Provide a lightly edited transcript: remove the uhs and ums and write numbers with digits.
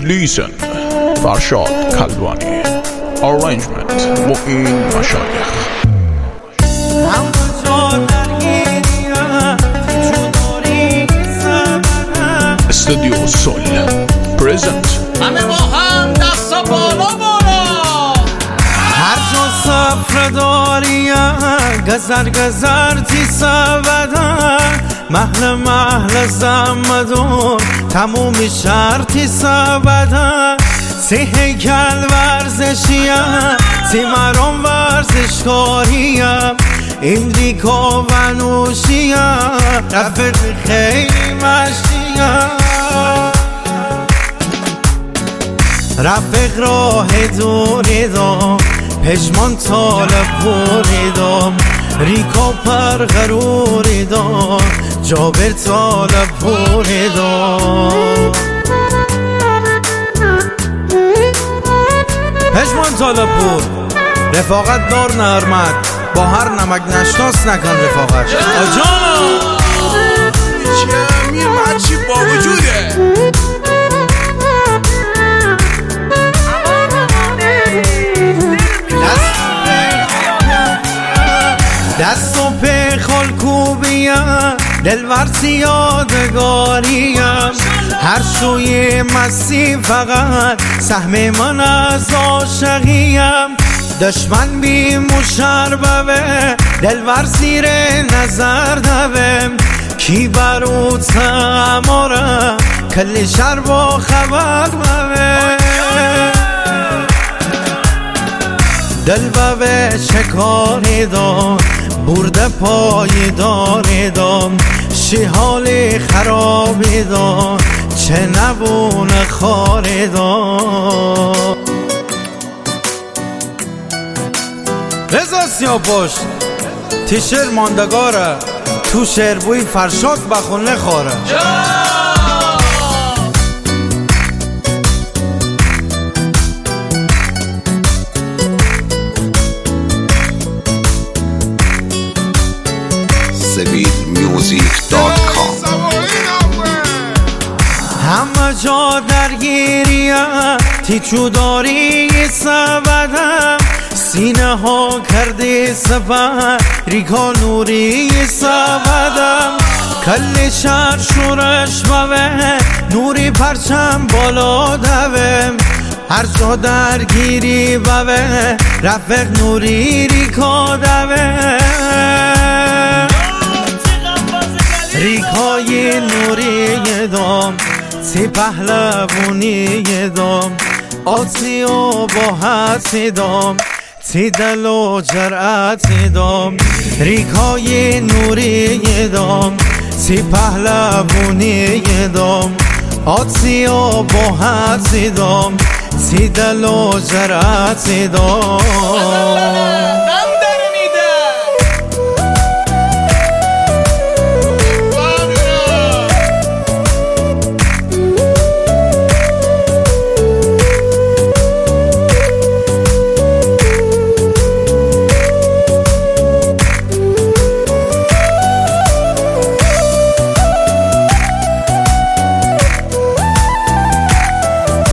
لیسن فرشاد کلوانی arrangement معین مشایخ استودیو سول پرزنت همه با هم دست بالا بالا هر جا سفر داریم گذر گذر تی سبدن محل زمدون تمومی شرطی سبدن سی هیکل ورزشیم سی مرام ورزشکاریم امریکا و نوشیم رفت خیلی مشتیم رفق راه دوری دام پشمان طالب پوری دام ریکا پر غروری دام جابر طالب پوری دام پشمان طالب پور رفاقت دار نرمد با هر نمک نشناس نکن رفاقت آجانا چه امیر مچی با وجوده دست و پی خالکوبیم دلورسی یادگاریم هر شوی مسیح فقط سهم من از عاشقیم دشمن بی مشربه دلور زیر نظر دوم کی بروت اماره کل شر با خبر موه دل به شکاری دام برده پای داری دام شیحال خرابی دام چه نبون خاری دام رضا سیاپشت تیشر ماندگاره تو شعربوی فرشاد بخونه خوره SaveedMusic.com همه جا درگیریم تیچو داری سبدم سینه ها کردی سفر ریکا نوری سبدم کل شهر شورش موه نوری پرچم بالا دوم هر جا درگیری بوه رفق نوری ریکا دوه ریکای نوری دام سی پهلوانی دام آتی و باحتی دام تی دل و جرأتی دام ریکای نوری دام سی پهلوانی دام آتی و باحتی دام تی دل و جرأتی دام